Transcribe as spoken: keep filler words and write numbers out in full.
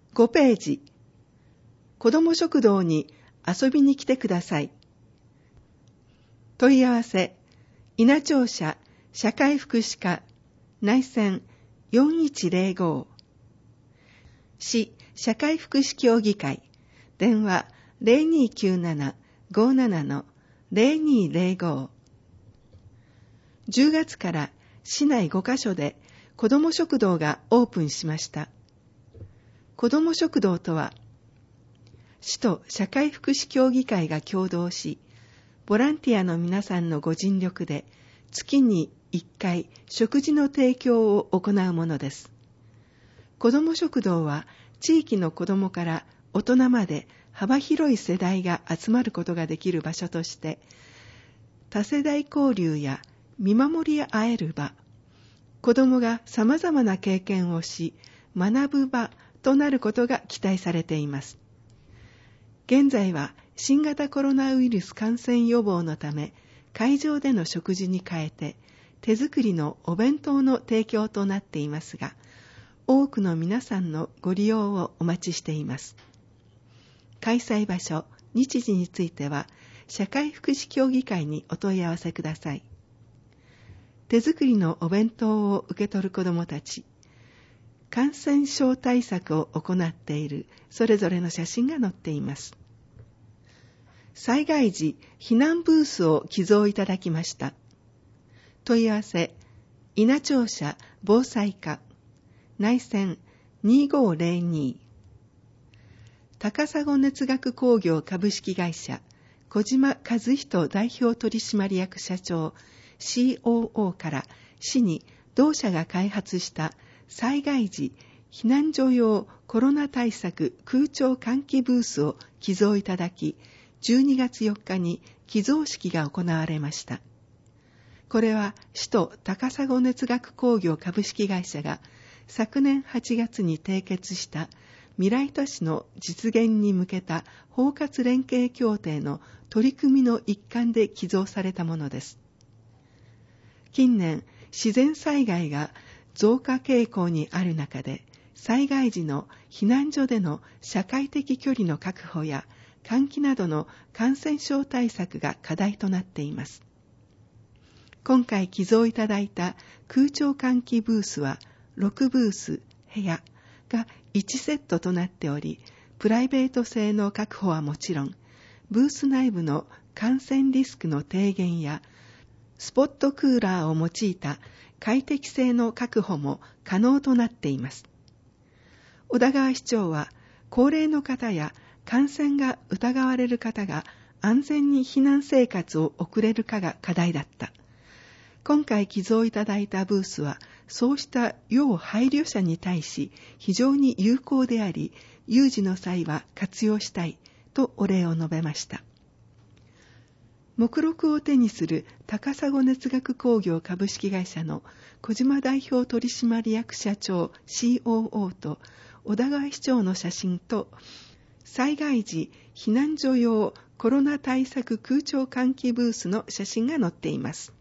ごページ、子ども食堂に遊びに来てください。問い合わせ、稲町社社会福祉課内線よんいちゼロご、市社会福祉協議会電話 ゼロにきゅうなな ごなな ゼロにゼロご。じゅうがつから市内ごカ所で子ども食堂がオープンしました。子ども食堂とは、市と社会福祉協議会が共同し、ボランティアの皆さんのご尽力で月にいっかい食事の提供を行うものです。子ども食堂は地域の子どもから大人まで幅広い世代が集まることができる場所として、多世代交流や見守り合える場、子どもが様々な経験をし、学ぶ場となることが期待されています。現在は新型コロナウイルス感染予防のため、会場での食事に変えて、手作りのお弁当の提供となっていますが、多くの皆さんのご利用をお待ちしています。開催場所、日時については、社会福祉協議会にお問い合わせください。手作りのお弁当を受け取る子どもたち、感染症対策を行っているそれぞれの写真が載っています。災害時避難ブースを寄贈いただきました。問い合わせ、稲町社防災課内線にごゼロに、高砂熱学工業株式会社小島和人代表取締役社長 シーオーオー から市に同社が開発した災害時避難所用コロナ対策空調換気ブースを寄贈いただき、じゅうにがつよっかに寄贈式が行われました。これは市と高砂熱学工業株式会社が昨年はちがつに締結した未来都市の実現に向けた包括連携協定の取り組みの一環で寄贈されたものです。近年、自然災害が増加傾向にある中で、災害時の避難所での社会的距離の確保や換気などの感染症対策が課題となっています。今回寄贈いただいた空調換気ブースはろくブース、部屋がいちセットとなっており、プライベート性の確保はもちろん、ブース内部の感染リスクの低減やスポットクーラーを用いた快適性の確保も可能となっています。小田川市長は、高齢の方や感染が疑われる方が安全に避難生活を送れるかが課題だった。今回寄贈いただいたブースは、そうした要配慮者に対し非常に有効であり、有事の際は活用したいとお礼を述べました。目録を手にする高砂熱学工業株式会社の小島代表取締役社長 シーオーオー と小田川市長の写真と、災害時避難所用コロナ対策空調換気ブースの写真が載っています。